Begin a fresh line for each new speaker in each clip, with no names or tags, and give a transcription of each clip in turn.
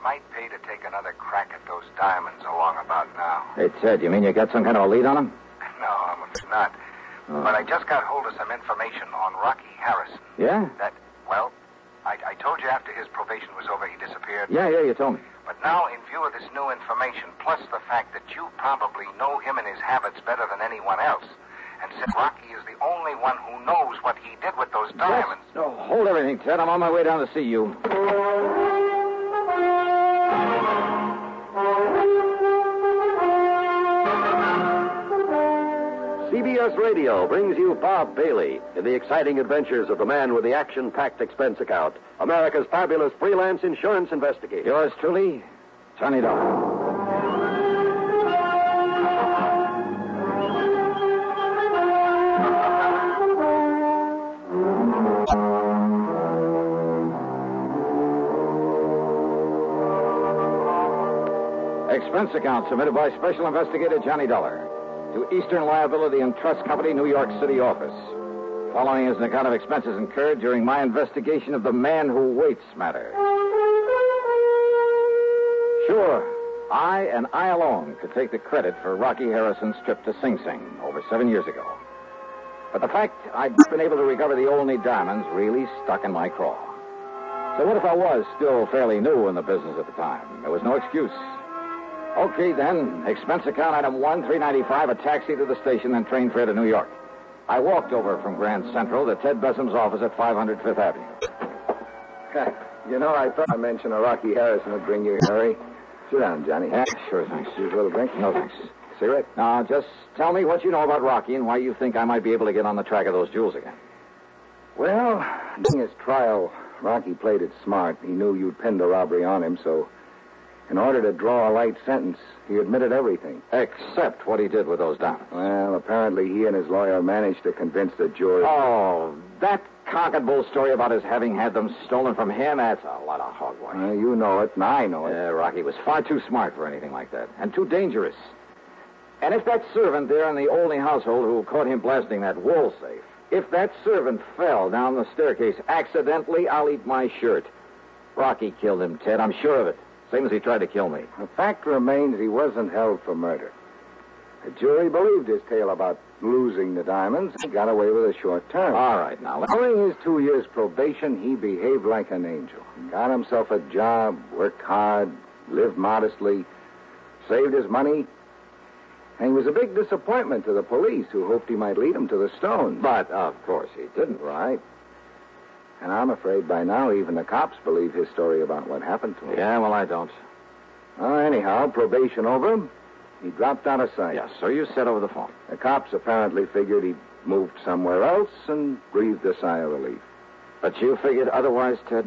might pay to take another crack at those diamonds along about now.
Hey, Ted, you mean you got some kind of a lead on them?
No, I'm not. Oh. But I just got hold of some information on Rocky Harrison.
Yeah?
I told you after his probation was over, he disappeared.
Yeah, you told me.
But now, in view of this new information, plus the fact that you probably know him and his habits better than anyone else, and said Rocky is the only one who knows what he did with those diamonds.
Yes. No, hold everything, Ted. I'm on my way down to see you.
CBS Radio brings you Bob Bailey in the exciting adventures of the man with the action-packed expense account, America's fabulous freelance insurance investigator.
Yours truly, Johnny Dollar. Expense account submitted by Special Investigator Johnny Dollar to Eastern Liability and Trust Company, New York City office. Following is an account of expenses incurred during my investigation of the man who waits matter. Sure, I and I alone could take the credit for Rocky Harrison's trip to Sing Sing over 7 years ago. But the fact I'd been able to recover the Olney diamonds really stuck in my craw. So what if I was still fairly new in the business at the time? There was no excuse. Okay, then. Expense account item 1, $3.95, a taxi to the station, then train fare to New York. I walked over from Grand Central to Ted Bessam's office at 500 Fifth Avenue.
You know, I thought I mentioned a Rocky Harrison would bring you here, Harry. Sit down, Johnny.
Yeah, sure, thanks.
Use a little drink?
No, thanks.
Cigarette?
Now, just tell me what you know about Rocky and why you think I might be able to get on the track of those jewels again.
Well, during his trial, Rocky played it smart. He knew you'd pinned the robbery on him, so in order to draw a light sentence, he admitted everything.
Except what he did with those diamonds.
Well, apparently he and his lawyer managed to convince the jury.
Oh, that cock and bull story about his having had them stolen from him, that's a lot of hogwash.
You know it, and I know it.
Rocky was far too smart for anything like that, and too dangerous. And if that servant there in the Olney household who caught him blasting that wall safe, if that servant fell down the staircase accidentally, I'll eat my shirt. Rocky killed him, Ted, I'm sure of it. Same as he tried to kill me.
The fact remains he wasn't held for murder. The jury believed his tale about losing the diamonds and got away with a short term.
All right, now.
During his 2 years probation, he behaved like an angel. Got himself a job, worked hard, lived modestly, saved his money, and he was a big disappointment to the police who hoped he might lead them to the stones.
But, of course, he didn't.
Right. And I'm afraid by now even the cops believe his story about what happened to him.
Yeah, well, I don't.
Anyhow, probation over, he dropped out of sight.
Yes, so you said over the phone.
The cops apparently figured he'd moved somewhere else and breathed a sigh of relief.
But you figured otherwise, Ted?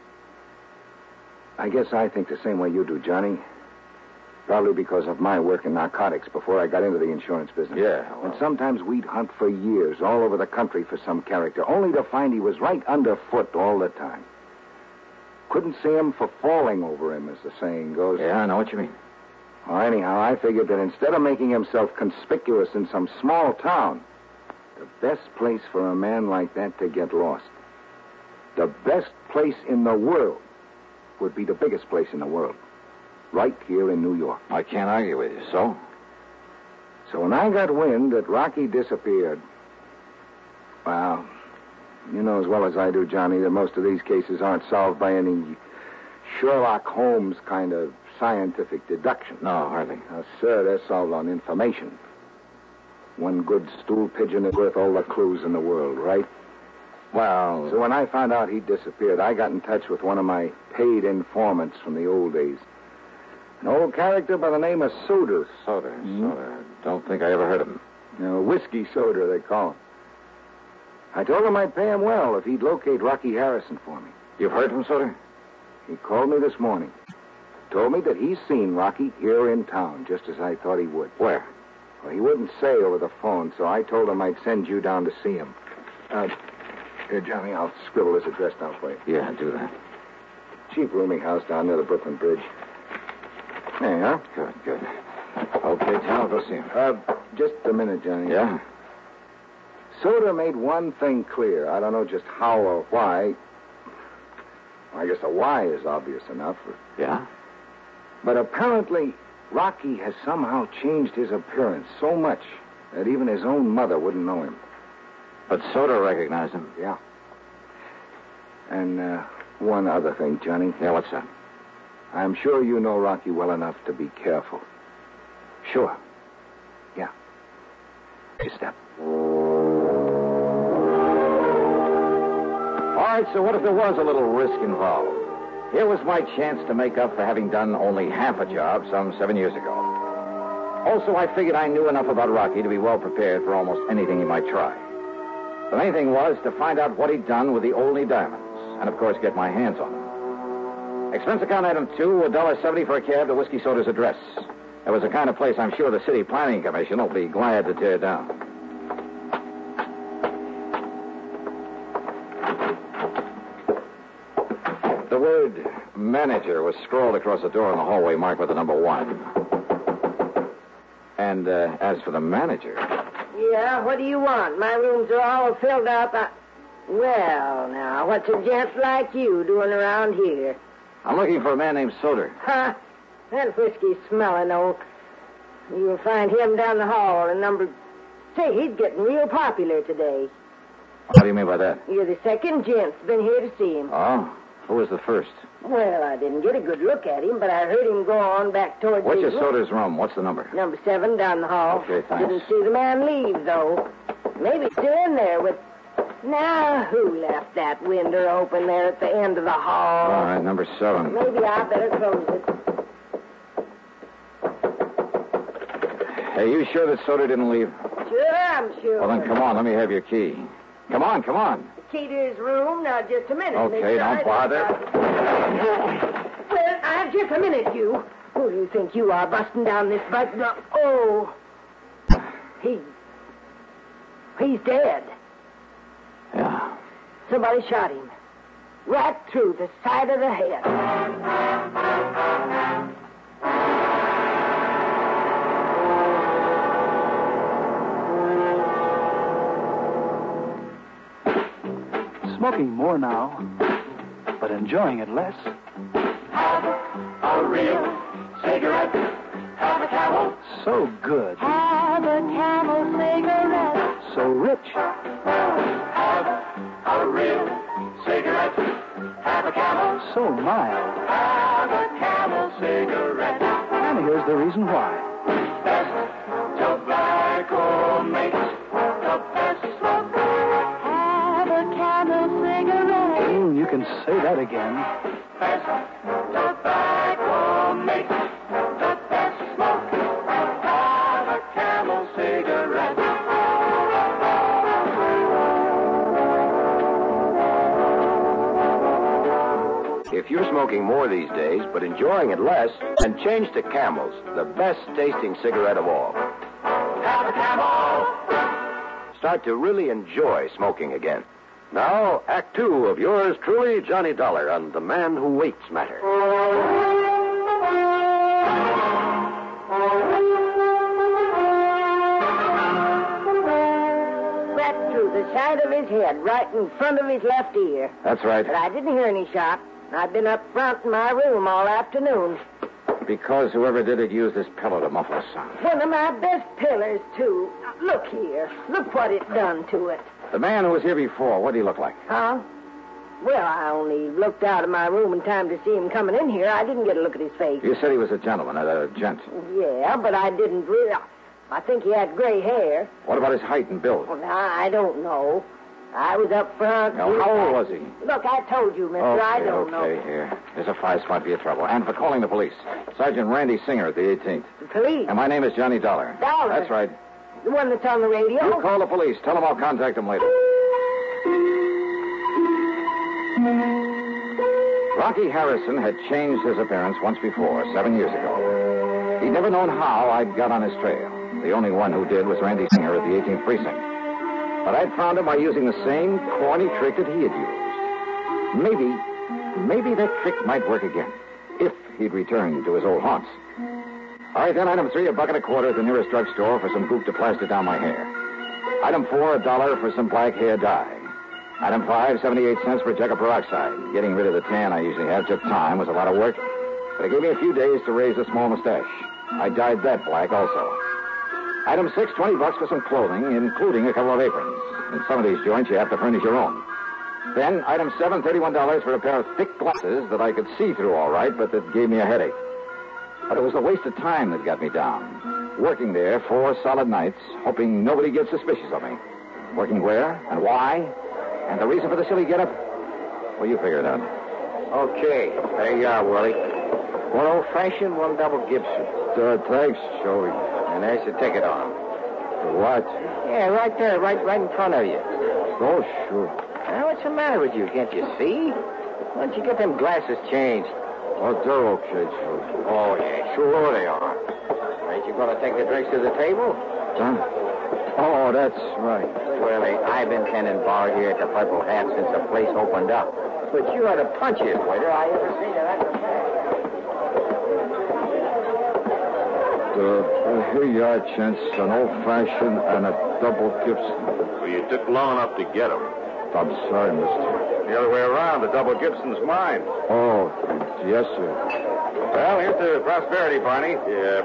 I guess I think the same way you do, Johnny. Probably because of my work in narcotics before I got into the insurance business.
Yeah, well.
And sometimes we'd hunt for years all over the country for some character, only to find he was right underfoot all the time. Couldn't see him for falling over him, as the saying goes.
Yeah, I know what you mean.
Well, anyhow, I figured that instead of making himself conspicuous in some small town, the best place for a man like that to get lost, the best place in the world, would be the biggest place in the world. Right here in New York.
I can't argue with you, so?
So when I got wind that Rocky disappeared, well, you know as well as I do, Johnny, that most of these cases aren't solved by any Sherlock Holmes kind of scientific deduction.
No, hardly.
Now, sir, they're solved on information. One good stool pigeon is worth all the clues in the world, right?
Well...
So when I found out he'd disappeared, I got in touch with one of my paid informants from the old days. An old character by the name of Soder.
Soder. Don't think I ever heard of him.
Whiskey Soder, they call him. I told him I'd pay him well if he'd locate Rocky Harrison for me.
You've heard from Soder?
He called me this morning. Told me that he's seen Rocky here in town, just as I thought he would.
Where?
Well, he wouldn't say over the phone, so I told him I'd send you down to see him. Here, Johnny, I'll scribble his address down for you.
Yeah, do that.
Cheap rooming house down near the Brooklyn Bridge. There you are.
Good. Okay, Tom, I'll go see him.
Just a minute, Johnny.
Yeah?
Soder made one thing clear. I don't know just how or why. I guess the why is obvious enough.
Yeah?
But apparently, Rocky has somehow changed his appearance so much that even his own mother wouldn't know him.
But Soda recognized him.
Yeah. And one other thing, Johnny.
Yeah, what's that?
I'm sure you know Rocky well enough to be careful.
Sure.
Yeah. Hey, step.
All right, so what if there was a little risk involved? Here was my chance to make up for having done only half a job some 7 years ago. Also, I figured I knew enough about Rocky to be well prepared for almost anything he might try. The main thing was to find out what he'd done with the Olney diamonds, and of course get my hands on them. Expense account item 2, $1.70 for a cab to Whiskey Soda's address. It was the kind of place I'm sure the City Planning Commission will be glad to tear down. The word manager was scrawled across the door in the hallway marked with the number 1. And as for the manager...
Yeah, what do you want? My rooms are all filled up. Well, now, what's a gent like you doing around here?
I'm looking for a man named Soder.
Huh? That whiskey's smelling old. You'll find him down the hall in number... Say, he's getting real popular today.
What do you mean by that?
You're the second gent's been here to see him.
Oh? Who was the first?
Well, I didn't get a good look at him, but I heard him go on back towards
Which
the...
is Soder's room? What's the number?
Number 7 down the hall.
Okay, thanks.
Didn't see the man leave, though. Maybe he's still in there with... Now, who left that window open there at the end of the hall?
All right, number 7.
Maybe I better close it.
Hey, you sure that Soder didn't leave?
Sure, I'm sure.
Well, then come on. Let me have your key. Come on, come on.
Key to his room? Now, just a minute.
Okay,
mister.
don't bother.
Well, just a minute, you. Who do you think you are, busting down this butt? Oh. He's dead.
Yeah.
Somebody shot him. Right through the side of the head.
Smoking more now, but enjoying it less.
Have a real cigarette. Have a Camel.
So good.
Have a Camel cigarette.
So rich.
Have a real cigarette. Have a Camel.
So mild.
Have a Camel cigarette.
And here's the reason why.
Best tobacco makes the best smoke. Have a Camel cigarette.
You can say that again.
Best tobacco makes the best smoke. Have a Camel cigarette.
If you're smoking more these days, but enjoying it less, then change to Camels, the best tasting cigarette of all.
Have a Camel.
Start to really enjoy smoking again. Now, Act 2 of yours truly, Johnny Dollar, on The Man Who Waits Matter.
Right through the side of his head, right in front of his left ear.
That's right.
But I didn't hear any shot. I've been up front in my room all afternoon.
Because whoever did it used this pillow to muffle the sound.
One of my best pillars, too. Look here. Look what it done to it.
The man who was here before, what did he look like?
Huh? Well, I only looked out of my room in time to see him coming in here. I didn't get a look at his face.
You said he was a gentleman, a gent.
Yeah, but I didn't really... I think he had gray hair.
What about his height and build?
Well, I don't know. I was up front.
Now, how old was he?
Look, I told you, mister. I don't know.
Okay, here. There's a 5 spot for your trouble. And for calling the police. Sergeant Randy Singer at the 18th.
The police?
And my name is Johnny Dollar.
Dollar?
That's right.
The one that's on the radio?
You call the police. Tell them I'll contact them later. Rocky Harrison had changed his appearance once before, 7 years ago. He'd never known how I'd got on his trail. The only one who did was Randy Singer at the 18th Precinct. But I'd found him by using the same corny trick that he had used. Maybe that trick might work again, if he'd returned to his old haunts. All right, then, item 3, a bucket of quarters at the nearest drugstore for some goop to plaster down my hair. Item 4, $1 for some black hair dye. Item 5, 78 cents for a jug of peroxide. Getting rid of the tan I usually have took time, was a lot of work, but it gave me a few days to raise a small mustache. I dyed that black also. Item 6, $20 for some clothing, including a couple of aprons. In some of these joints, you have to furnish your own. Then, item 7, $31 for a pair of thick glasses that I could see through all right, but that gave me a headache. But it was the waste of time that got me down. Working there 4 solid nights, hoping nobody gets suspicious of me. Working where and why? And the reason for the silly getup? Well, you figure it out.
Okay, there you are, Willie. One old-fashioned, one double Gibson.
Thanks, Joey.
And there's the ticket on 'em.
What?
Yeah, right there, right in front of you.
Oh, sure.
Now, what's the matter with you? Can't you see? Why don't you get them glasses changed?
Oh, they're okay, Joey.
Oh, yeah, sure they are. Ain't you going to take the drinks to the table?
Huh? Oh, that's right.
Willie, I've been tending bar here at the Purple Hat since the place opened up. But you ought to punch it, waiter. I ever seen it. That's a fact.
Here you are, gents. An old-fashioned and a double Gibson.
Well, you took long enough to get them.
I'm sorry, mister.
The other way around. The double Gibson's mine.
Oh, yes, sir.
Well, here's to prosperity, Barney. Yeah.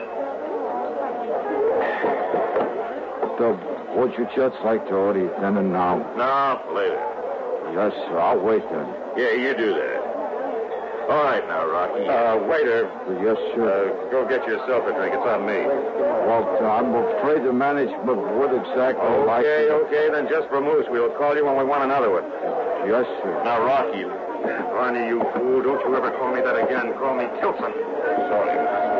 Would you just like to order it then and now?
No, later.
Yes, sir. I'll wait then.
Yeah, you do that. All right now, Rocky. Waiter.
Yes, sir.
Go get yourself a drink. It's on me.
Well, I'm afraid the management would exactly like...
Okay, then just for moose. We'll call you when we want another one.
Yes, sir.
Now, Rocky. Barney, you fool. Don't you ever call me that again. Call me Tilson. Sorry.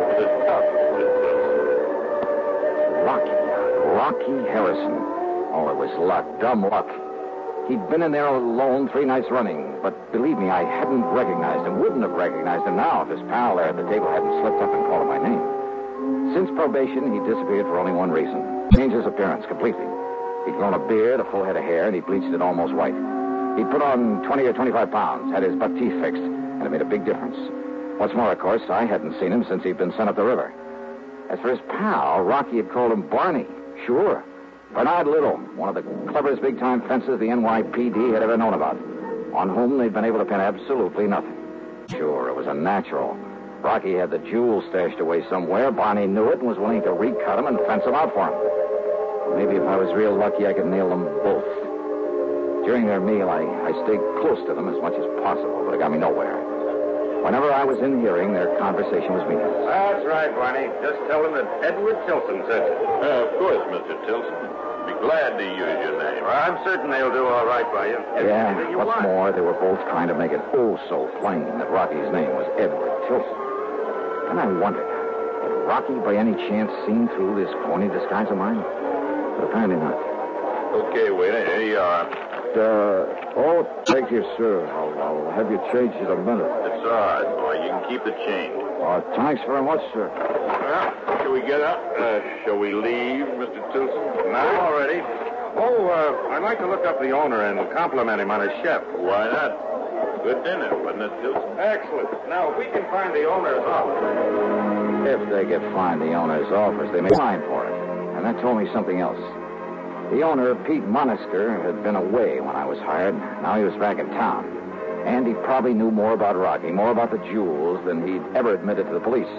Rocky Harrison. Oh, it was luck. Dumb luck. He'd been in there alone 3 nights running, but believe me, I hadn't recognized him, wouldn't have recognized him now if his pal there at the table hadn't slipped up and called him by name. Since probation, he disappeared for only one reason. Changed his appearance completely. He'd grown a beard, a full head of hair, and he bleached it almost white. He'd put on 20 or 25 pounds, had his buck teeth fixed, and it made a big difference. What's more, of course, I hadn't seen him since he'd been sent up the river. As for his pal, Rocky had called him Barney. Sure. Bernard Little, one of the cleverest big-time fences the NYPD had ever known about, on whom they'd been able to pin absolutely nothing. Sure, it was a natural. Rocky had the jewels stashed away somewhere. Barney knew it and was willing to recut them and fence them out for him. Maybe if I was real lucky, I could nail them both. During their meal, I stayed close to them as much as possible, but it got me nowhere. Whenever I was in hearing, their conversation was meaningless.
That's right, Barney. Just tell them that Edward Tilson said it.
Of course, Mr. Tilson. Be glad to use your name.
Well, I'm certain they'll do all right by you.
Yeah,
Anything you
what's
want.
more, they were both trying to make it oh so plain that Rocky's name was Edward Tilson. And I wondered, had Rocky by any chance seen through this phony disguise of mine? But apparently not.
Okay, waiter, here you are.
Thank you, sir. I'll have you change in a minute.
It's all right, boy. You can keep the change.
Thanks very much, sir.
Well, shall we get up? Shall we leave, Mr. Tilson?
Now, already. I'd like to look up the owner and compliment him on his chef.
Why not? Good dinner, wasn't it, Tilson?
Excellent. Now, if we can find the owner's office.
If they could find the owner's office, they may find for it. And that told me something else. The owner, Pete Monasker, had been away when I was hired. Now he was back in town. And he probably knew more about Rocky, more about the jewels, than he'd ever admitted to the police.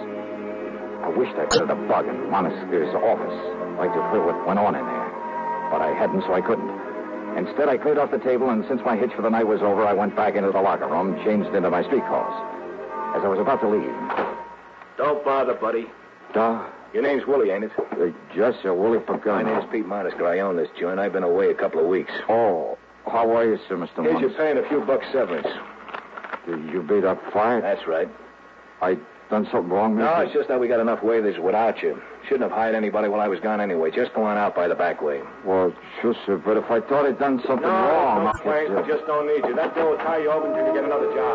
I wished I'd put a bug in Monasker's office. Like to hear what went on in there. But I hadn't, so I couldn't. Instead, I cleared off the table, and since my hitch for the night was over, I went back into the locker room, changed into my street calls. As I was about to leave...
Don't bother, buddy. Your name's Willie, ain't it?
Yes, sir. Willie
My
Pagano.
name's Pete Monasker. I own this joint. I've been away a couple of weeks.
Oh, how are you, sir, Mr.
Here's
Monasker?
your pay and a few bucks severance.
You beat up fired?
That's right.
I done something wrong,
No,
Mr.?
it's just that we got enough waiters without you. Shouldn't have hired anybody while I was gone anyway. Just go on out by the back way.
Well, sure, sir, but if I thought I'd done something wrong...
don't complain. We just don't need you. That bill will tie you over until you get another job.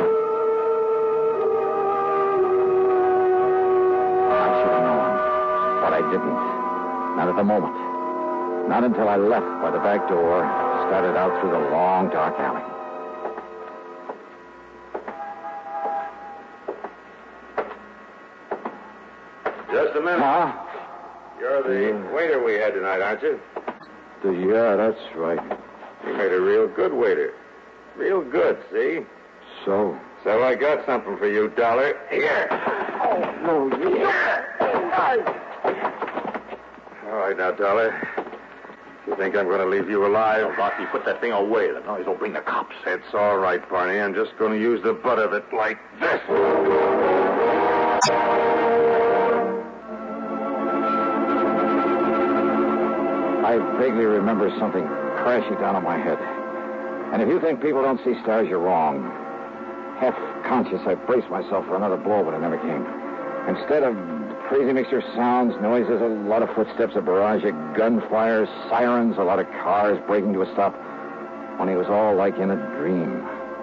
I should have known. But I didn't. Not at the moment. Not until I left by the back door, started out through the long, dark alley.
Just a minute.
Huh?
You're the waiter we had tonight, aren't you?
Yeah, that's right.
Made a real good waiter. Real good, see?
So?
So I got something for you, Dollar. Here.
Oh, no, you...
All right, now, Dollar. You think I'm going to leave you alive?
Rocky, put that thing away. The noise will bring the cops.
It's all right, Barney. I'm just going to use the butt of it like this.
I vaguely remember something crashing down on my head. And if you think people don't see stars, you're wrong. Half conscious, I braced myself for another blow, but it never came. Instead of crazy mixture of sounds, noises, a lot of footsteps, a barrage of gunfire, sirens, a lot of cars breaking to a stop. Only it was all like in a dream.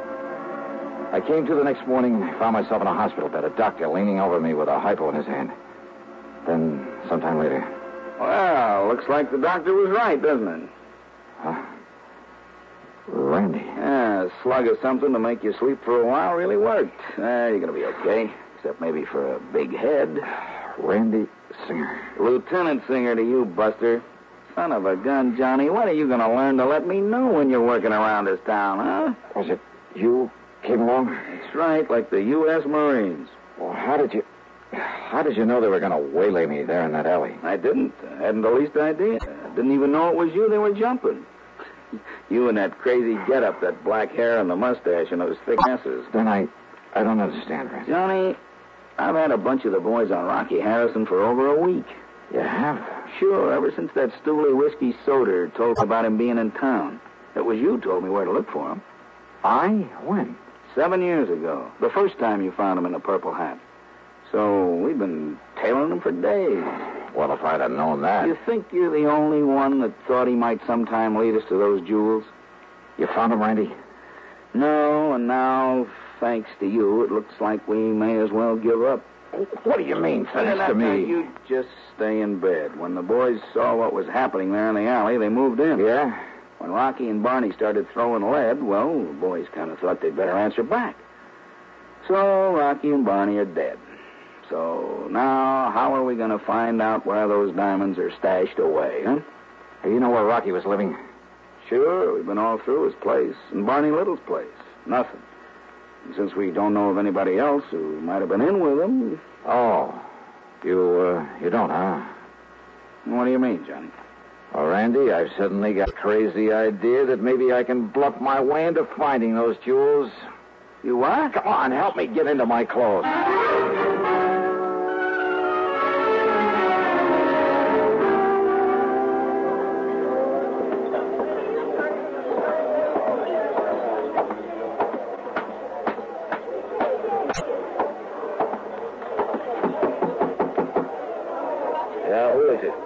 I came to the next morning, found myself in a hospital bed, a doctor leaning over me with a hypo in his hand. Then, sometime later...
Well, looks like the doctor was right, doesn't it?
Huh? Randy.
Yeah, a slug of something to make you sleep for a while really worked. You're going to be okay, except maybe for a big head.
Randy Singer.
Lieutenant Singer to you, Buster. Son of a gun, Johnny. When are you going to learn to let me know when you're working around this town, huh?
Was it you came along?
That's right, like the U.S. Marines.
Well, how did you know they were going to waylay me there in that alley?
I didn't. I hadn't the least idea. I didn't even know it was you they were jumping. You and that crazy getup, that black hair and the mustache and those thick asses.
Then I don't understand, Randy.
Johnny, I've had a bunch of the boys on Rocky Harrison for over a week.
You have?
Sure, ever since that Stooley whiskey soda told me about him being in town. It was you told me where to look for him.
I? When?
7 years ago. The first time you found him in a purple hat. So we've been tailing him for days.
Well, if I'd have known that...
You think you're the only one that thought he might sometime lead us to those jewels?
You found him, Randy?
No, and now, thanks to you, it looks like we may as well give up.
What do you mean, thanks to me?
You just stay in bed. When the boys saw what was happening there in the alley, they moved in.
Yeah?
When Rocky and Barney started throwing lead, well, the boys kind of thought they'd better answer back. So Rocky and Barney are dead. So now, how are we going to find out where those diamonds are stashed away, huh?
Hey, you know where Rocky was living?
Sure, we've been all through his place and Barney Little's place. Nothing. And since we don't know of anybody else who might have been in with him...
Oh, you don't, huh?
What do you mean, Johnny?
Well, Randy, I've suddenly got a crazy idea that maybe I can bluff my way into finding those jewels.
You what?
Come on, help me get into my clothes.
Yeah, who is it?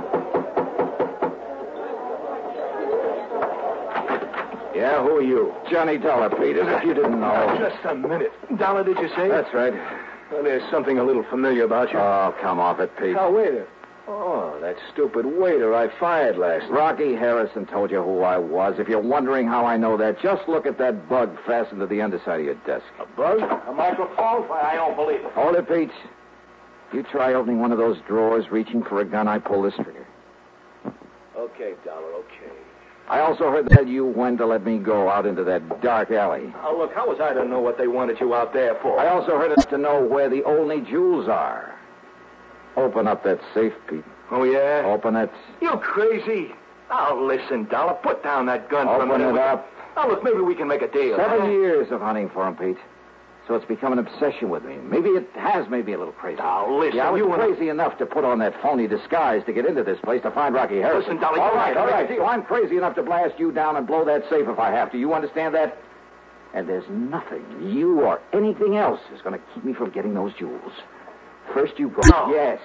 Yeah, who are you?
Johnny Dollar, Pete, as if you didn't know.
Just a minute. Dollar, did you say?
That's right.
Well, there's something a little familiar about you.
Oh, come off it, Pete.
Oh, waiter. Oh, that stupid waiter I fired last night.
Rocky Harrison told you who I was. If you're wondering how I know that, just look at that bug fastened to the underside of your desk.
A bug? A microphone? Why, I don't believe it.
Hold it, Pete. You try opening one of those drawers, reaching for a gun, I pull this trigger.
Okay, Dollar, okay.
I also heard that you went to let me go out into that dark alley.
Oh, look, how was I to know what they wanted you out there for?
I also heard it to know where the only jewels are. Open up that safe, Pete.
Oh, yeah?
Open it.
You crazy? Oh, listen, Dollar, put down that gun for a minute.
Open it up.
Oh, look, maybe we can make a deal.
7 years of hunting for him, Pete. So it's become an obsession with me. Maybe it has made me a little crazy.
Now, listen,
yeah, I was
you
crazy enough to put on that phony disguise to get into this place to find Rocky Harrison.
Listen, Dolly,
all
you're
right.
right.
See, I'm crazy enough to blast you down and blow that safe if I have to. You understand that? And there's nothing, you or anything else, is going to keep me from getting those jewels. First you go.
No.
Yes.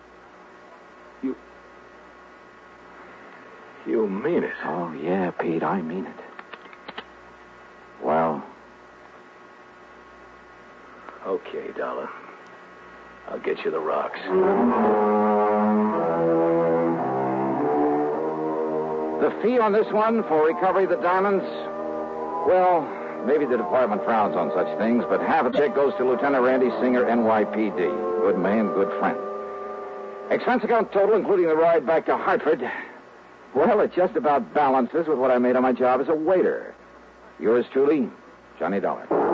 You mean it?
Oh, yeah, Pete, I mean it. Well...
Okay, Dollar. I'll get you the rocks.
The fee on this one for recovery of the diamonds? Well, maybe the department frowns on such things, but half a check goes to Lieutenant Randy Singer, NYPD. Good man, good friend. Expense account total, including the ride back to Hartford, Well, it just about balances with what I made on my job as a waiter. Yours truly, Johnny Dollar.